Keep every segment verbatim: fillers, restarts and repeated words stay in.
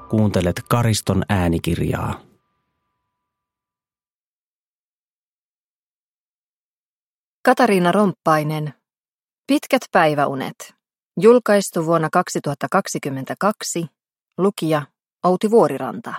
Kuuntelet Kariston äänikirjaa. Katariina Romppainen, Pitkät päiväunet. Julkaistu vuonna kaksituhattakaksikymmentäkaksi. Lukija Outi Vuoriranta.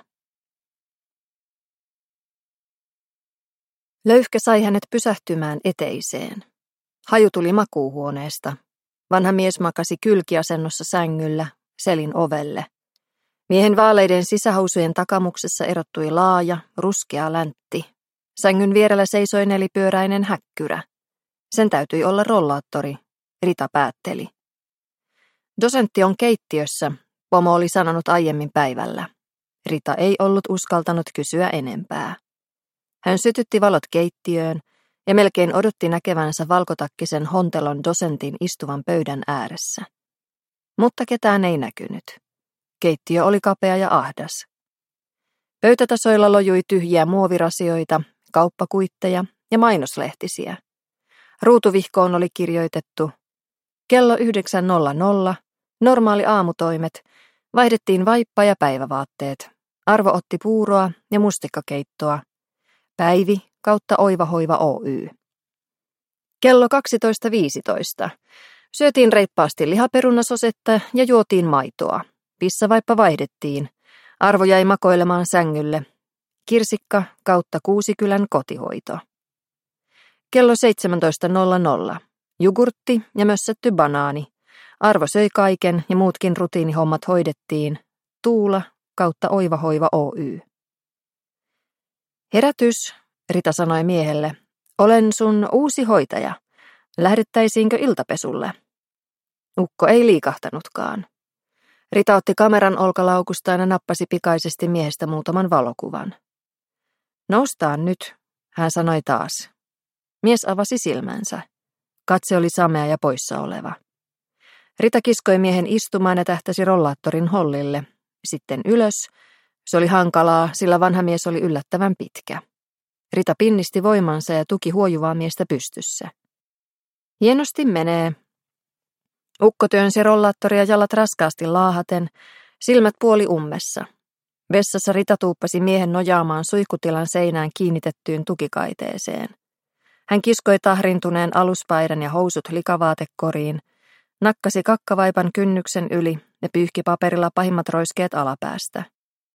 Löyhkä sai hänet pysähtymään eteiseen. Haju tuli makuuhuoneesta. Vanha mies makasi kylkiasennossa sängyllä, selin ovelle. Miehen vaaleiden sisähousujen takamuksessa erottui laaja, ruskea läntti. Sängyn vierellä seisoi nelipyöräinen häkkyrä. Sen täytyi olla rollaattori, Rita päätteli. Dosentti on keittiössä, pomo oli sanonut aiemmin päivällä. Rita ei ollut uskaltanut kysyä enempää. Hän sytytti valot keittiöön ja melkein odotti näkevänsä valkotakkisen hontelon dosentin istuvan pöydän ääressä. Mutta ketään ei näkynyt. Keittiö oli kapea ja ahdas. Pöytätasoilla lojui tyhjiä muovirasioita, kauppakuitteja ja mainoslehtisiä. Ruutuvihkoon oli kirjoitettu: kello yhdeksän nolla nolla, normaali aamutoimet, vaihdettiin vaippa ja päivävaatteet. Arvo otti puuroa ja mustikkakeittoa. Päivi kautta Oiva Hoiva Oy. Kello kaksitoista viisitoista. Syötiin reippaasti lihaperunasosetta ja juotiin maitoa. Pissavaippa vaihdettiin. Arvo jäi makoilemaan sängylle. Kirsikka kautta Kuusikylän kotihoito. Kello seitsemäntoista nolla nolla. Jogurtti ja mössötty banaani. Arvo söi kaiken ja muutkin rutiinihommat hoidettiin. Tuula kautta Oiva Hoiva Oy. Herätys, Rita sanoi miehelle. Olen sun uusi hoitaja. Lähdettäisiinkö iltapesulle? Ukko ei liikahtanutkaan. Rita otti kameran olkalaukustaan ja nappasi pikaisesti miehestä muutaman valokuvan. Noustaan nyt, hän sanoi taas. Mies avasi silmänsä. Katse oli samea ja poissa oleva. Rita kiskoi miehen istumaan ja tähtäsi rollaattorin hollille. Sitten ylös. Se oli hankalaa, sillä vanha mies oli yllättävän pitkä. Rita pinnisti voimansa ja tuki huojuvaa miestä pystyssä. Hienosti menee. Ukko työnsi rollaattoria jalat raskaasti laahaten, silmät puoli ummessa. Vessassa Rita tuuppasi miehen nojaamaan suihkutilan seinään kiinnitettyyn tukikaiteeseen. Hän kiskoi tahrintuneen aluspaidan ja housut likavaatekoriin, nakkasi kakkavaipan kynnyksen yli ja pyyhki paperilla pahimmat roiskeet alapäästä.